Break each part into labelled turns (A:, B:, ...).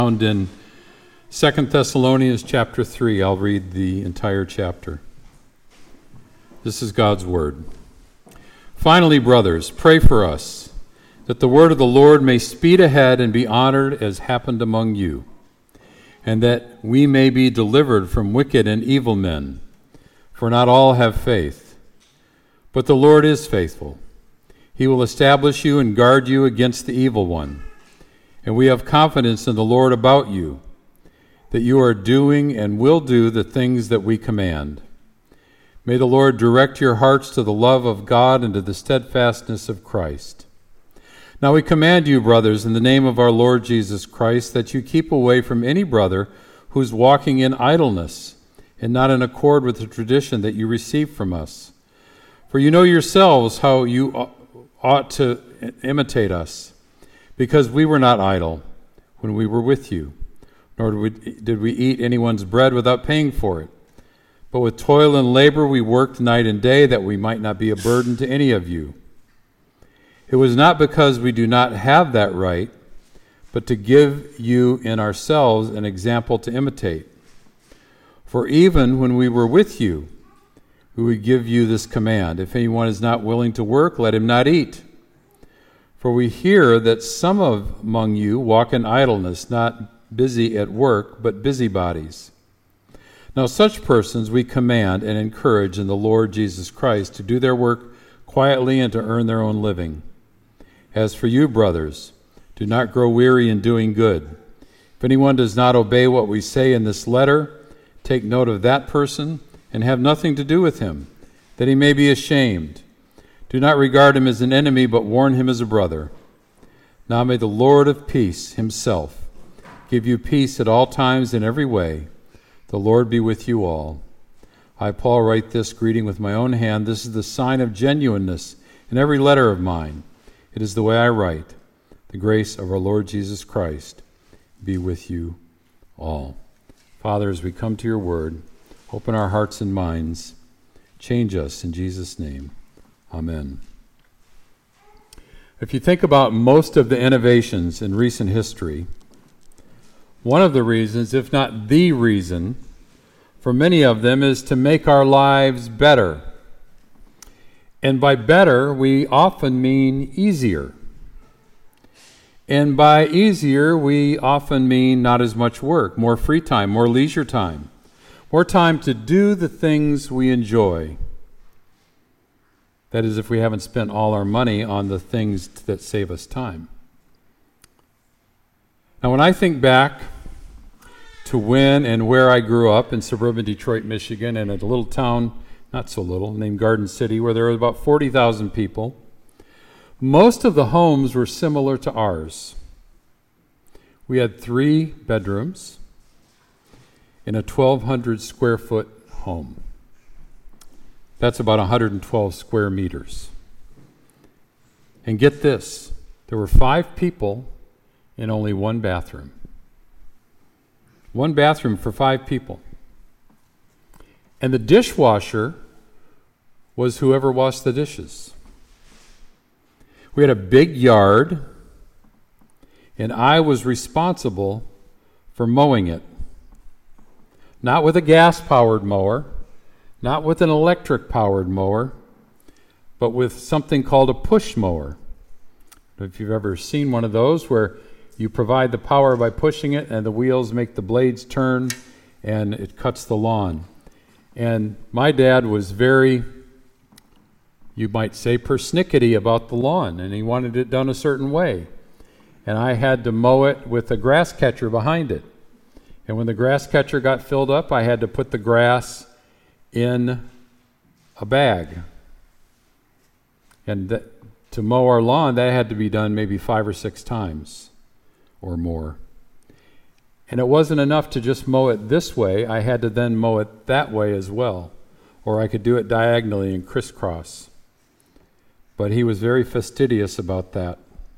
A: Found in 2 Thessalonians chapter 3. I'll read the entire chapter. This is God's word. Finally, brothers, pray for us, that the word of the Lord may speed ahead and be honored as happened among you, and that we may be delivered from wicked and evil men. For not all have faith, but the Lord is faithful. He will establish you and guard you against the evil one. And we have confidence in the Lord about you, that you are doing and will do the things that we command. May the Lord direct your hearts to the love of God and to the steadfastness of Christ. Now we command you, brothers, in the name of our Lord Jesus Christ, that you keep away from any brother who is walking in idleness and not in accord with the tradition that you received from us. For you know yourselves how you ought to imitate us, because we were not idle when we were with you, nor did we eat anyone's bread without paying for it. But with toil and labor we worked night and day, that we might not be a burden to any of you. It was not because we do not have that right, but to give you in ourselves an example to imitate. For even when we were with you, we would give you this command: if anyone is not willing to work, let him not eat. For we hear that some among you walk in idleness, not busy at work, but busybodies. Now such persons we command and encourage in the Lord Jesus Christ to do their work quietly and to earn their own living. As for you, brothers, do not grow weary in doing good. If anyone does not obey what we say in this letter, take note of that person and have nothing to do with him, that he may be ashamed. Do not regard him as an enemy, but warn him as a brother. Now may the Lord of peace himself give you peace at all times in every way. The Lord be with you all. I, Paul, write this greeting with my own hand. This is the sign of genuineness in every letter of mine. It is the way I write. The grace of our Lord Jesus Christ be with you all. Father, as we come to your word, open our hearts and minds. Change us in Jesus' name. Amen. If you think about most of the innovations in recent history, one of the reasons, if not the reason, for many of them is to make our lives better. And by better, we often mean easier. And by easier, we often mean not as much work, more free time, more leisure time, more time to do the things we enjoy. That is, if we haven't spent all our money on the things that save us time. Now, when I think back to when and where I grew up in suburban Detroit, Michigan, in a little town, not so little, named Garden City, where there were about 40,000 people, most of the homes were similar to ours. We had 3 bedrooms in a 1,200 square foot home. That's about 112 square meters. And get this, there were 5 people in only 1 bathroom. 1 bathroom for 5 people. And the dishwasher was whoever washed the dishes. We had a big yard, and I was responsible for mowing it. Not with a gas-powered mower, not with an electric-powered mower, but with something called a push mower. If you've ever seen one of those where you provide the power by pushing it and the wheels make the blades turn and it cuts the lawn. And my dad was very, you might say, persnickety about the lawn, and he wanted it done a certain way. And I had to mow it with a grass catcher behind it. And when the grass catcher got filled up, I had to put the grass in a bag. And to mow our lawn, that had to be done maybe 5 or 6 times or more. And it wasn't enough to just mow it this way. I had to then mow it that way as well. Or I could do it diagonally and crisscross. But he was very fastidious about that.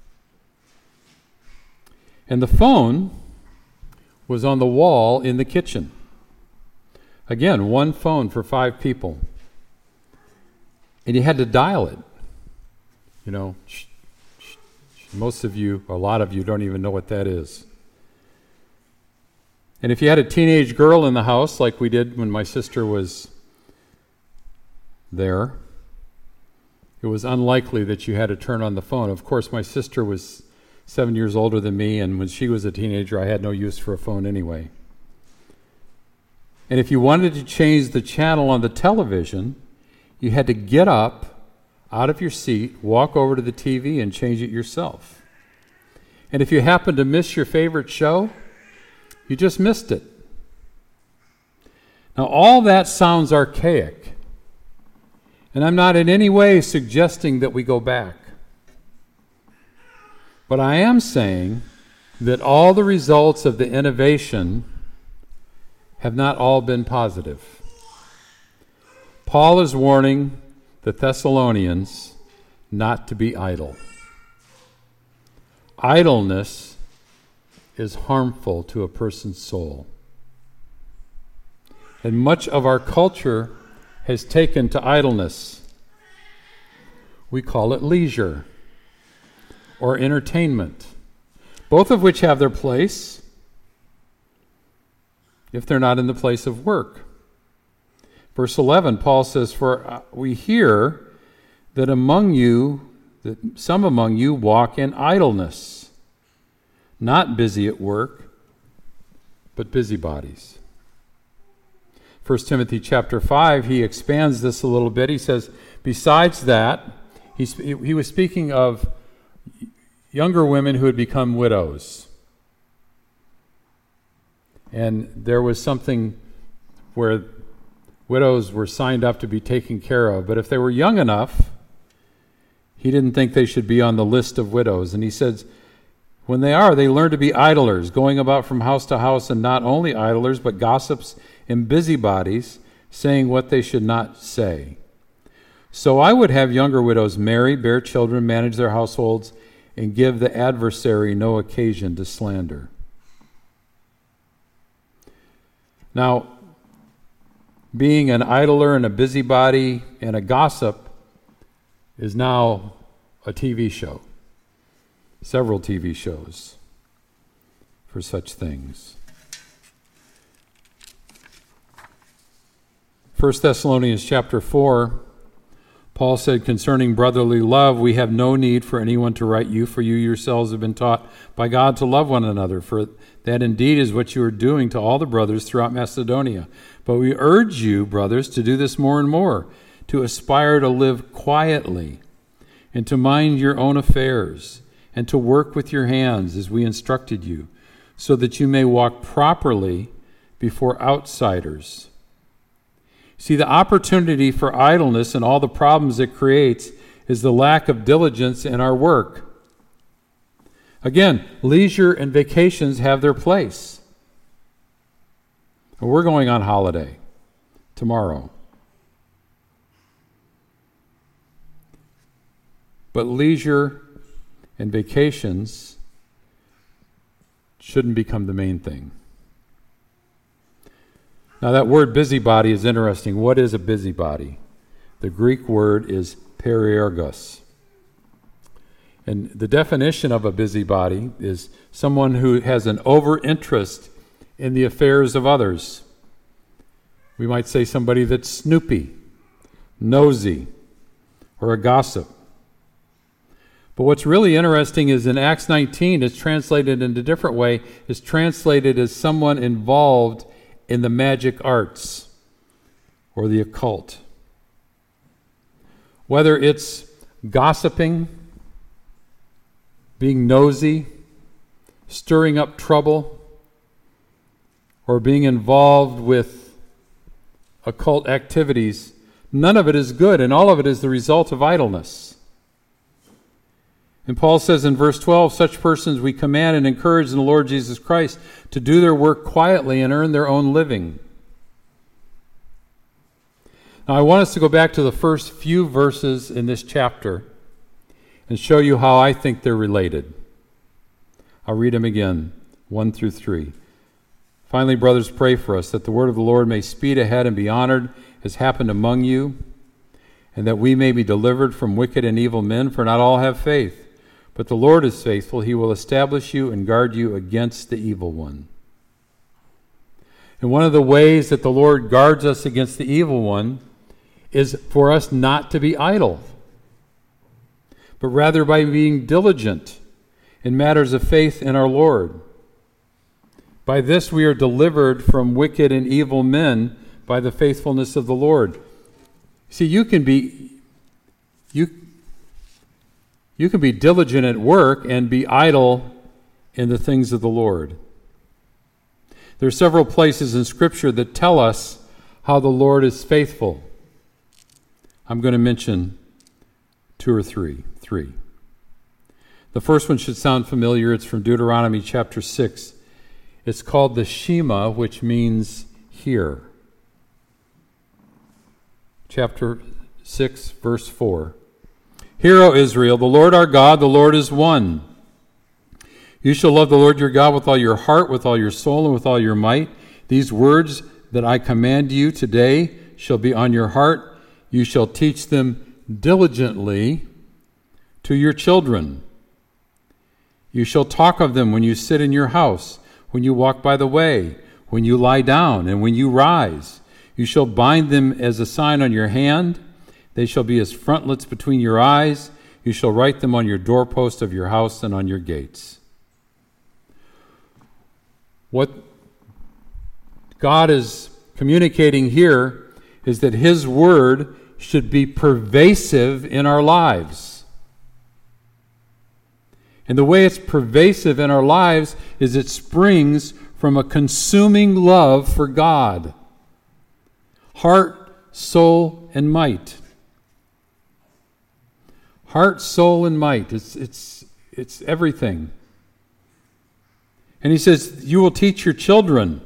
A: And the phone was on the wall in the kitchen. Again, 1 phone for 5 people. And you had to dial it. You know, most of you, a lot of you, don't even know what that is. And if you had a teenage girl in the house, like we did when my sister was there, it was unlikely that you had to turn on the phone. Of course, my sister was 7 years older than me, and when she was a teenager, I had no use for a phone anyway. And if you wanted to change the channel on the television, you had to get up out of your seat, walk over to the TV, and change it yourself. And if you happened to miss your favorite show, you just missed it. Now, all that sounds archaic, and I'm not in any way suggesting that we go back. But I am saying that all the results of the innovation have not all been positive. Paul is warning the Thessalonians not to be idle. Idleness is harmful to a person's soul. And much of our culture has taken to idleness. We call it leisure or entertainment, both of which have their place if they're not in the place of work. Verse 11, Paul says, "For we hear that some among you walk in idleness, not busy at work, but busybodies." 1 Timothy chapter 5, he expands this a little bit. He says, besides that, he was speaking of younger women who had become widows. And there was something where widows were signed up to be taken care of. But if they were young enough, he didn't think they should be on the list of widows. And he says, when they learn to be idlers, going about from house to house, and not only idlers, but gossips and busybodies, saying what they should not say. So I would have younger widows marry, bear children, manage their households, and give the adversary no occasion to slander. Now, being an idler and a busybody and a gossip is now a TV show. Several TV shows for such things. 1 Thessalonians chapter 4, Paul said concerning brotherly love, we have no need for anyone to write you, for you yourselves have been taught by God to love one another, for that indeed is what you are doing to all the brothers throughout Macedonia. But we urge you, brothers, to do this more and more, to aspire to live quietly, and to mind your own affairs, and to work with your hands as we instructed you, so that you may walk properly before outsiders. See, the opportunity for idleness and all the problems it creates is the lack of diligence in our work. Again, leisure and vacations have their place. We're going on holiday tomorrow. But leisure and vacations shouldn't become the main thing. Now that word busybody is interesting. What is a busybody? The Greek word is periergos. And the definition of a busybody is someone who has an over-interest in the affairs of others. We might say somebody that's snoopy, nosy, or a gossip. But what's really interesting is in Acts 19, it's translated in a different way. It's translated as someone involved in the magic arts or the occult. Whether it's gossiping, being nosy, stirring up trouble, or being involved with occult activities, none of it is good, and all of it is the result of idleness. And Paul says in verse 12, such persons we command and encourage in the Lord Jesus Christ to do their work quietly and earn their own living. Now I want us to go back to the first few verses in this chapter and show you how I think they're related. I'll read them again, 1 through 3. Finally, brothers, pray for us that the word of the Lord may speed ahead and be honored as happened among you, and that we may be delivered from wicked and evil men, for not all have faith. But the Lord is faithful. He will establish you and guard you against the evil one. And one of the ways that the Lord guards us against the evil one is for us not to be idle, but rather by being diligent in matters of faith in our Lord. By this we are delivered from wicked and evil men by the faithfulness of the Lord. See, you can be diligent at work and be idle in the things of the Lord. There are several places in Scripture that tell us how the Lord is faithful. I'm going to mention two or three. The first one should sound familiar. It's from Deuteronomy chapter 6. It's called the Shema, which means hear. Chapter 6, verse 4. Hear, O Israel, the Lord our God, the Lord is one. You shall love the Lord your God with all your heart, with all your soul, and with all your might. These words that I command you today shall be on your heart. You shall teach them diligently to your children. You shall talk of them when you sit in your house, when you walk by the way, when you lie down, and when you rise. You shall bind them as a sign on your hand. They shall be as frontlets between your eyes. You shall write them on your doorpost of your house and on your gates. What God is communicating here is that His word should be pervasive in our lives. And the way it's pervasive in our lives is it springs from a consuming love for God. Heart, soul, and might. Heart, soul, and might. It's everything. And He says, you will teach your children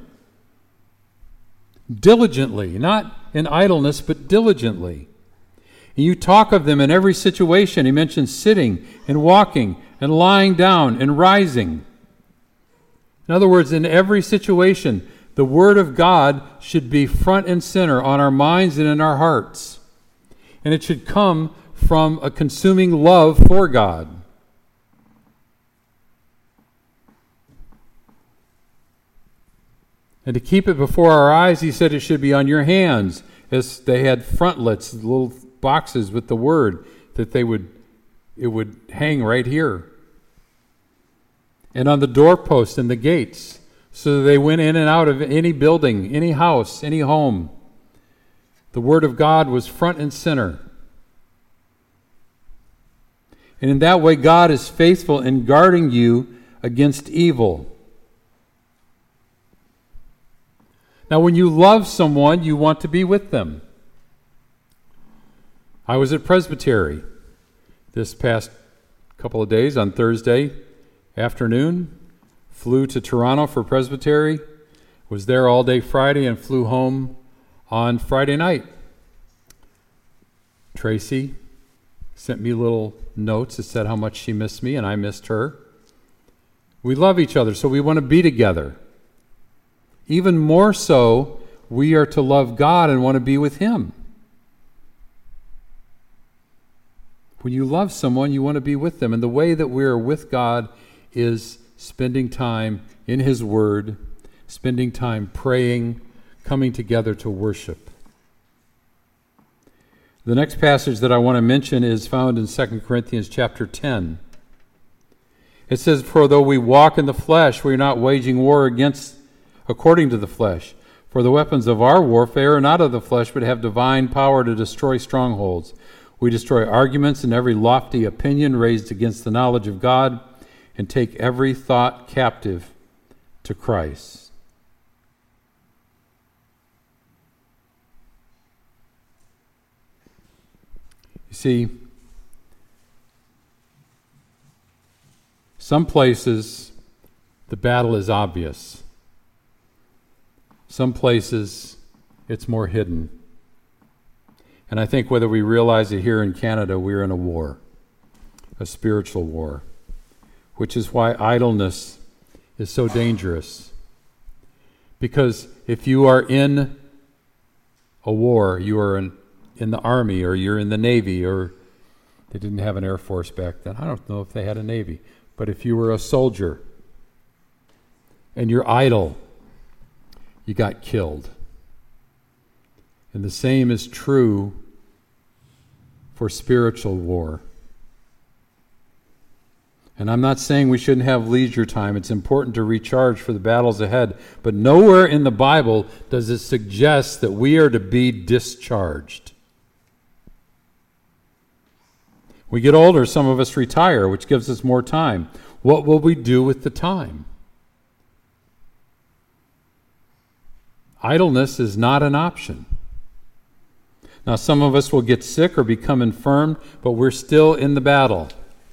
A: diligently, not in idleness, but diligently. And you talk of them in every situation. He mentions sitting and walking and lying down and rising. In other words, in every situation, the Word of God should be front and center on our minds and in our hearts. And it should come from a consuming love for God. And to keep it before our eyes, He said it should be on your hands, as they had frontlets, little boxes with the Word, that it would hang right here. And on the doorpost and the gates, so that they went in and out of any building, any house, any home. The Word of God was front and center. And in that way, God is faithful in guarding you against evil. Now, when you love someone, you want to be with them. I was at Presbytery this past couple of days on Thursday afternoon. Flew to Toronto for Presbytery. Was there all day Friday and flew home on Friday night. Tracy sent me little notes that said how much she missed me and I missed her. We love each other, so we want to be together. Even more so, we are to love God and want to be with Him. When you love someone, you want to be with them. And the way that we are with God is spending time in His Word, spending time praying, coming together to worship. The next passage that I want to mention is found in 2 Corinthians chapter 10. It says, "For though we walk in the flesh, we are not waging war according to the flesh. For the weapons of our warfare are not of the flesh, but have divine power to destroy strongholds. We destroy arguments and every lofty opinion raised against the knowledge of God, and take every thought captive to Christ." You see, some places the battle is obvious. Some places it's more hidden. And I think whether we realize it here in Canada, we're in a war, a spiritual war, which is why idleness is so dangerous. Because if you are in a war, you are in the Army, or you're in the Navy, or they didn't have an Air Force back then. I don't know if they had a Navy. But if you were a soldier and you're idle, you got killed. And the same is true for spiritual war. And I'm not saying we shouldn't have leisure time. It's important to recharge for the battles ahead. But nowhere in the Bible does it suggest that we are to be discharged. We get older, some of us retire, which gives us more time. What will we do with the time? Idleness is not an option. Now, some of us will get sick or become infirmed, but we're still in the battle.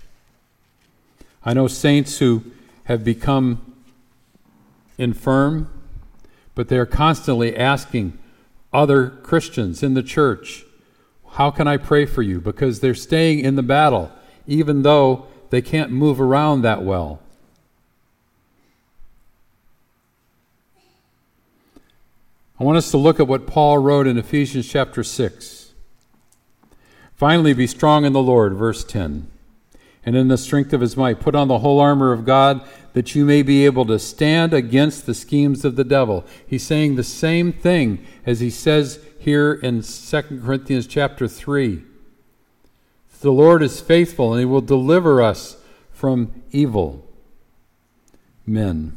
A: I know saints who have become infirm, but they're constantly asking other Christians in the church, how can I pray for you? Because they're staying in the battle, even though they can't move around that well. I want us to look at what Paul wrote in Ephesians chapter 6. Finally, be strong in the Lord, verse 10. And in the strength of his might, put on the whole armor of God, that you may be able to stand against the schemes of the devil. He's saying the same thing as he says here in 2 Corinthians chapter 3. The Lord is faithful, and he will deliver us from evil men,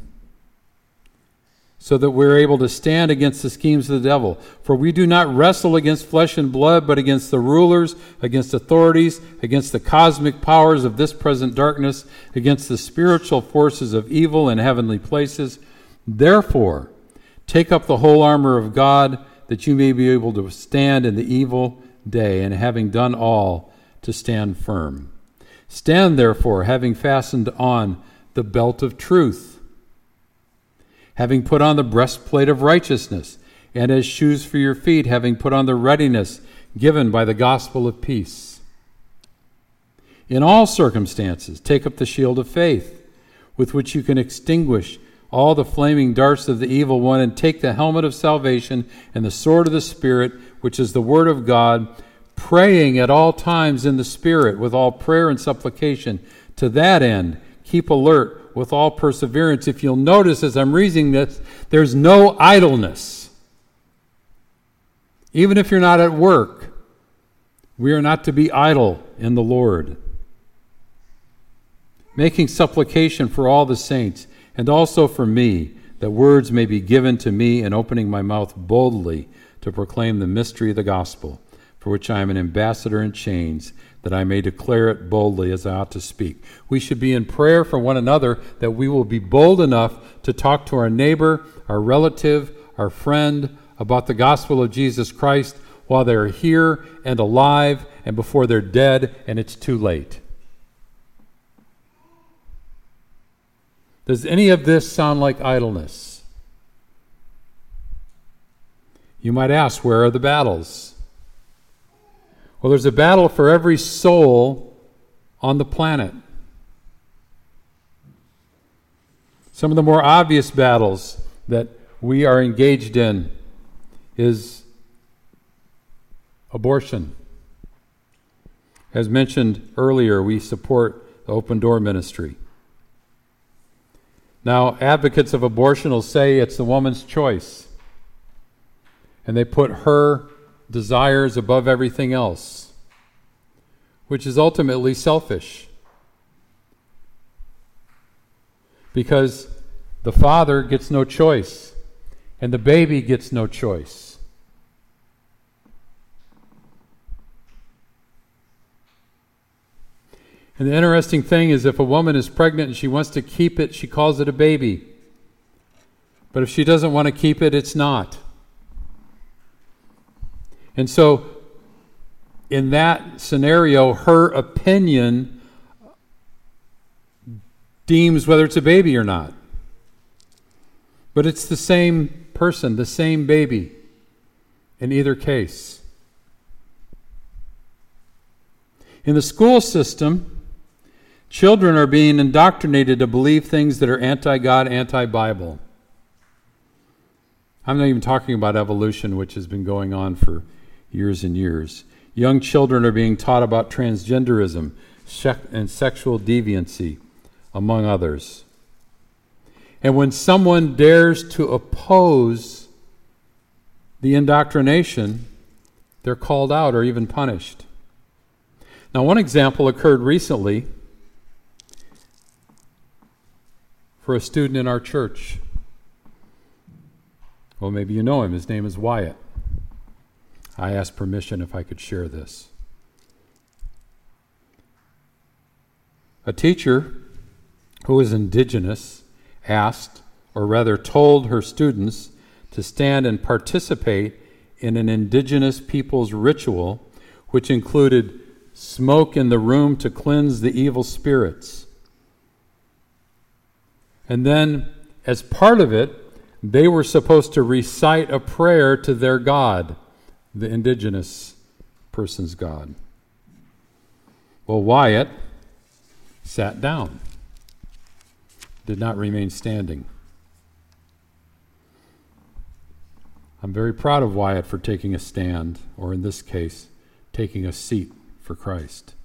A: so that we're able to stand against the schemes of the devil. For we do not wrestle against flesh and blood, but against the rulers, against authorities, against the cosmic powers of this present darkness, against the spiritual forces of evil in heavenly places. Therefore, take up the whole armor of God, that you may be able to stand in the evil day, and having done all, to stand firm. Stand therefore, having fastened on the belt of truth, having put on the breastplate of righteousness, and as shoes for your feet, having put on the readiness given by the gospel of peace. In all circumstances, take up the shield of faith, with which you can extinguish all the flaming darts of the evil one, and take the helmet of salvation and the sword of the Spirit, which is the word of God, praying at all times in the Spirit with all prayer and supplication. To that end, keep alert with all perseverance. If you'll notice as I'm reading this, there's no idleness. Even if you're not at work, we are not to be idle in the Lord. Making supplication for all the saints, and also for me, that words may be given to me in opening my mouth boldly to proclaim the mystery of the gospel, for which I am an ambassador in chains, that I may declare it boldly as I ought to speak. We should be in prayer for one another, that we will be bold enough to talk to our neighbor, our relative, our friend about the gospel of Jesus Christ while they're here and alive and before they're dead and it's too late. Does any of this sound like idleness? You might ask, where are the battles? Well, there's a battle for every soul on the planet. Some of the more obvious battles that we are engaged in is abortion. As mentioned earlier, we support the Open Door Ministry. Now, advocates of abortion will say it's the woman's choice, and they put her desires above everything else, which is ultimately selfish, because the father gets no choice and the baby gets no choice. And the interesting thing is, if a woman is pregnant and she wants to keep it, she calls it a baby. But if she doesn't want to keep it, it's not. And so, in that scenario, her opinion deems whether it's a baby or not. But it's the same person, the same baby, in either case. In the school system, children are being indoctrinated to believe things that are anti-God, anti-Bible. I'm not even talking about evolution, which has been going on for years and years. Young children are being taught about transgenderism and sexual deviancy, among others. And when someone dares to oppose the indoctrination, they're called out or even punished. Now, one example occurred recently for a student in our church. Well, maybe you know him. His name is Wyatt. I asked permission if I could share this. A teacher who is indigenous asked, or rather told her students, to stand and participate in an indigenous people's ritual, which included smoke in the room to cleanse the evil spirits. And then, as part of it, they were supposed to recite a prayer to their God, the indigenous person's God. Well, Wyatt sat down, did not remain standing. I'm very proud of Wyatt for taking a stand, or in this case, taking a seat for Christ.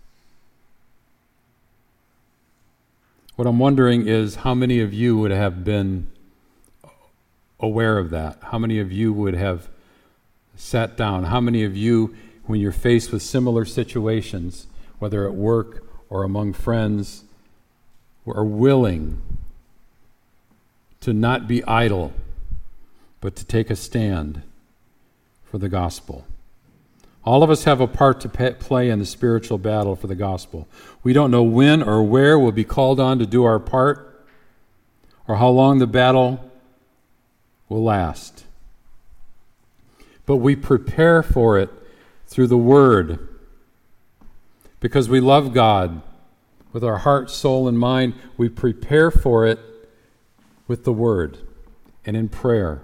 A: What I'm wondering is how many of you would have been aware of that? How many of you would have sat down? How many of you, when you're faced with similar situations, whether at work or among friends, are willing to not be idle, but to take a stand for the gospel? All of us have a part to play in the spiritual battle for the gospel. We don't know when or where we'll be called on to do our part, or how long the battle will last. But we prepare for it through the Word, because we love God with our heart, soul, and mind. We prepare for it with the Word and in prayer.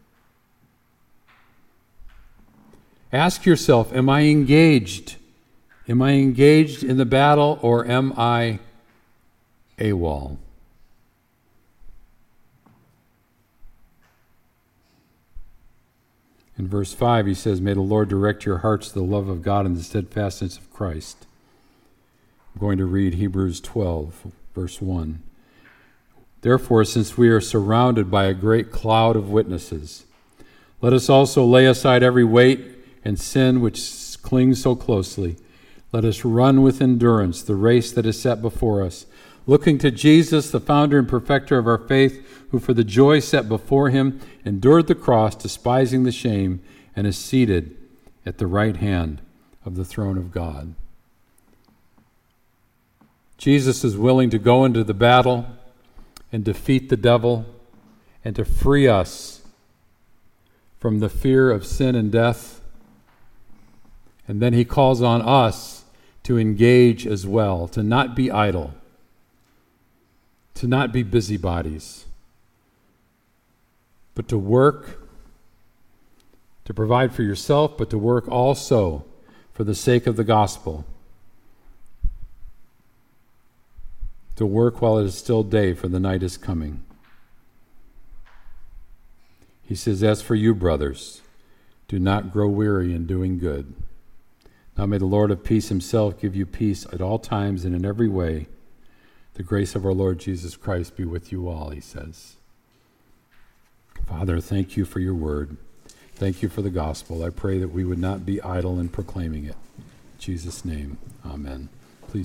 A: Ask yourself, am I engaged? Am I engaged in the battle, or am I AWOL? In verse 5, he says, "May the Lord direct your hearts to the love of God and the steadfastness of Christ." I'm going to read Hebrews 12, verse 1. "Therefore, since we are surrounded by a great cloud of witnesses, let us also lay aside every weight and sin which clings so closely. Let us run with endurance the race that is set before us, looking to Jesus, the founder and perfecter of our faith, who for the joy set before him endured the cross, despising the shame, and is seated at the right hand of the throne of God." Jesus is willing to go into the battle and defeat the devil and to free us from the fear of sin and death. And then he calls on us to engage as well, to not be idle, to not be busybodies, but to work, to provide for yourself, but to work also for the sake of the gospel, to work while it is still day, for the night is coming. He says, "As for you, brothers, do not grow weary in doing good. Now may the Lord of peace himself give you peace at all times and in every way. The grace of our Lord Jesus Christ be with you all," he says. Father, thank you for your word. Thank you for the gospel. I pray that we would not be idle in proclaiming it. In Jesus' name, amen.